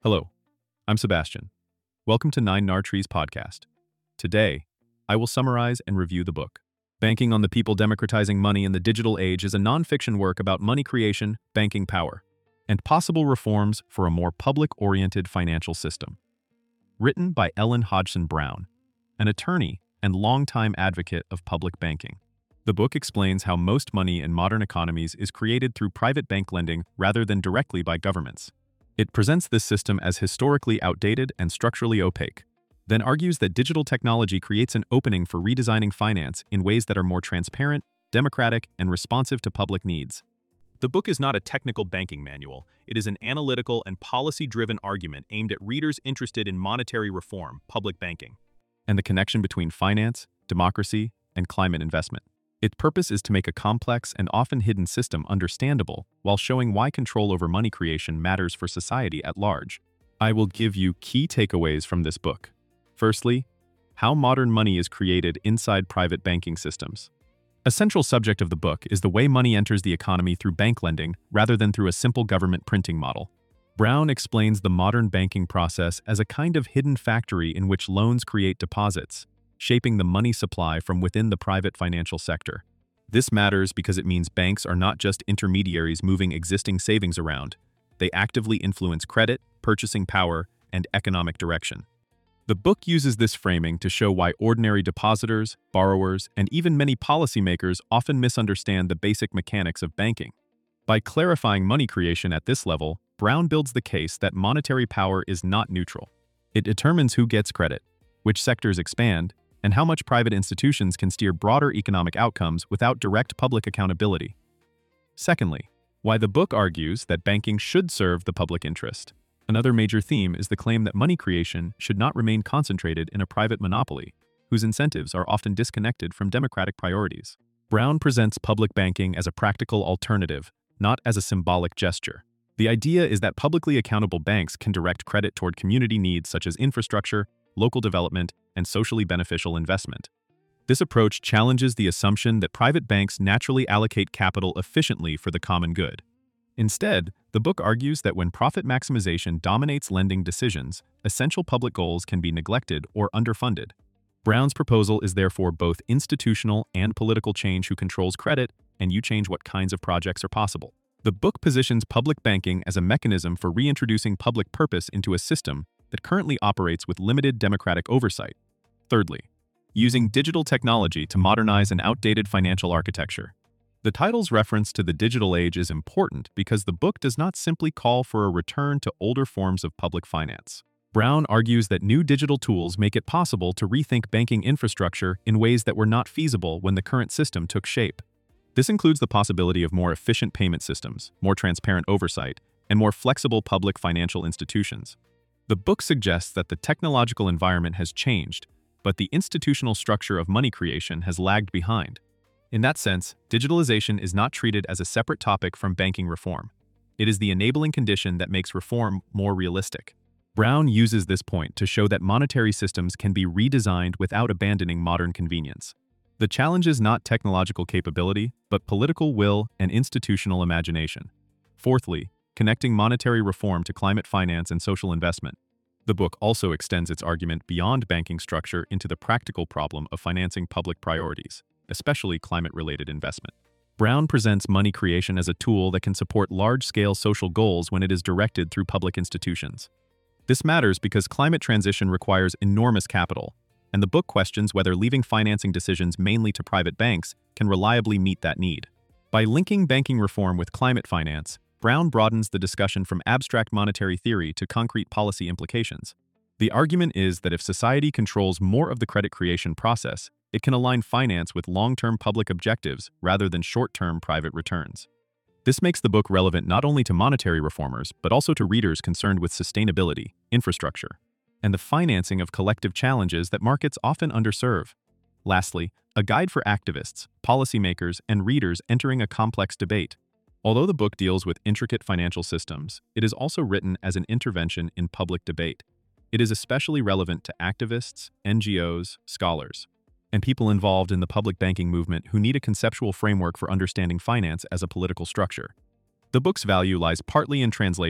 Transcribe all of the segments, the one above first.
Hello, I'm Sebastian. Welcome to Nine Nar Trees podcast. Today, I will summarize and review the book. Banking on the People Democratizing Money in the Digital Age is a nonfiction work about money creation, banking power, and possible reforms for a more public-oriented financial system. Written by Ellen Hodgson Brown, an attorney and longtime advocate of public banking. The book explains how most money in modern economies is created through private bank lending rather than directly by governments. It presents this system as historically outdated and structurally opaque, then argues that digital technology creates an opening for redesigning finance in ways that are more transparent, democratic, and responsive to public needs. The book is not a technical banking manual. It is an analytical and policy-driven argument aimed at readers interested in monetary reform, public banking, and the connection between finance, democracy, and climate investment. Its purpose is to make a complex and often hidden system understandable while showing why control over money creation matters for society at large. I will give you key takeaways from this book. Firstly, how modern money is created inside private banking systems. A central subject of the book is the way money enters the economy through bank lending rather than through a simple government printing model. Brown explains the modern banking process as a kind of hidden factory in which loans create deposits, shaping the money supply from within the private financial sector. This matters because it means banks are not just intermediaries moving existing savings around. They actively influence credit, purchasing power, and economic direction. The book uses this framing to show why ordinary depositors, borrowers, and even many policymakers often misunderstand the basic mechanics of banking. By clarifying money creation at this level, Brown builds the case that monetary power is not neutral. It determines who gets credit, which sectors expand, and how much private institutions can steer broader economic outcomes without direct public accountability. Secondly, why the book argues that banking should serve the public interest. Another major theme is the claim that money creation should not remain concentrated in a private monopoly, whose incentives are often disconnected from democratic priorities. Brown presents public banking as a practical alternative, not as a symbolic gesture. The idea is that publicly accountable banks can direct credit toward community needs such as infrastructure, local development, and socially beneficial investment. This approach challenges the assumption that private banks naturally allocate capital efficiently for the common good. Instead, the book argues that when profit maximization dominates lending decisions, essential public goals can be neglected or underfunded. Brown's proposal is therefore both institutional and political change who controls credit, and you change what kinds of projects are possible. The book positions public banking as a mechanism for reintroducing public purpose into a system that currently operates with limited democratic oversight. Thirdly, using digital technology to modernize an outdated financial architecture. The title's reference to the digital age is important because the book does not simply call for a return to older forms of public finance. Brown argues that new digital tools make it possible to rethink banking infrastructure in ways that were not feasible when the current system took shape. This includes the possibility of more efficient payment systems, more transparent oversight, and more flexible public financial institutions. The book suggests that the technological environment has changed, but the institutional structure of money creation has lagged behind. In that sense, digitalization is not treated as a separate topic from banking reform. It is the enabling condition that makes reform more realistic. Brown uses this point to show that monetary systems can be redesigned without abandoning modern convenience. The challenge is not technological capability, but political will and institutional imagination. Fourthly, connecting monetary reform to climate finance and social investment. The book also extends its argument beyond banking structure into the practical problem of financing public priorities, especially climate-related investment. Brown presents money creation as a tool that can support large-scale social goals when it is directed through public institutions. This matters because climate transition requires enormous capital, and the book questions whether leaving financing decisions mainly to private banks can reliably meet that need. By linking banking reform with climate finance, Brown broadens the discussion from abstract monetary theory to concrete policy implications. The argument is that if society controls more of the credit creation process, it can align finance with long-term public objectives rather than short-term private returns. This makes the book relevant not only to monetary reformers, but also to readers concerned with sustainability, infrastructure, and the financing of collective challenges that markets often underserve. Lastly, a guide for activists, policymakers, and readers entering a complex debate. Although the book deals with intricate financial systems, it is also written as an intervention in public debate. It is especially relevant to activists, NGOs, scholars, and people involved in the public banking movement who need a conceptual framework for understanding finance as a political structure. The book's value lies partly in translation.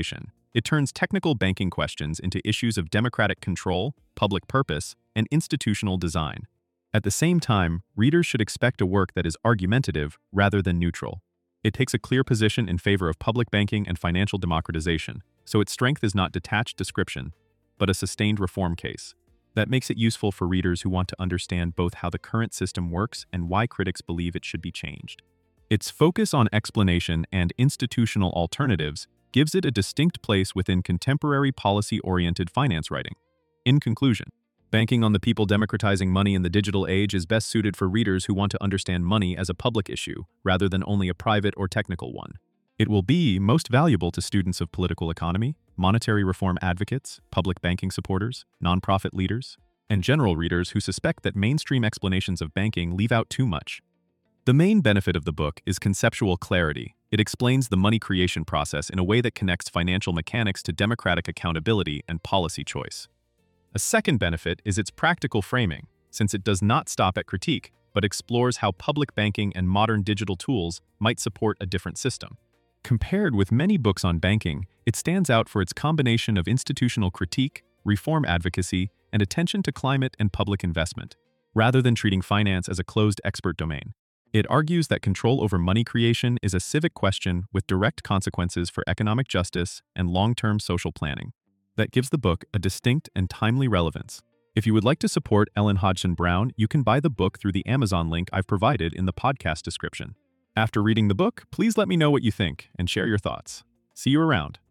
It turns technical banking questions into issues of democratic control, public purpose, and institutional design. At the same time, readers should expect a work that is argumentative rather than neutral. It takes a clear position in favor of public banking and financial democratization, so its strength is not detached description, but a sustained reform case. That makes it useful for readers who want to understand both how the current system works and why critics believe it should be changed. Its focus on explanation and institutional alternatives gives it a distinct place within contemporary policy-oriented finance writing. In conclusion, Banking on the People Democratizing Money in the Digital Age is best suited for readers who want to understand money as a public issue rather than only a private or technical one. It will be most valuable to students of political economy, monetary reform advocates, public banking supporters, nonprofit leaders, and general readers who suspect that mainstream explanations of banking leave out too much. The main benefit of the book is conceptual clarity. It explains the money creation process in a way that connects financial mechanics to democratic accountability and policy choice. A second benefit is its practical framing, since it does not stop at critique, but explores how public banking and modern digital tools might support a different system. Compared with many books on banking, it stands out for its combination of institutional critique, reform advocacy, and attention to climate and public investment, rather than treating finance as a closed expert domain. It argues that control over money creation is a civic question with direct consequences for economic justice and long-term social planning. That gives the book a distinct and timely relevance. If you would like to support Ellen Hodgson Brown, you can buy the book through the Amazon link I've provided in the podcast description. After reading the book, please let me know what you think and share your thoughts. See you around.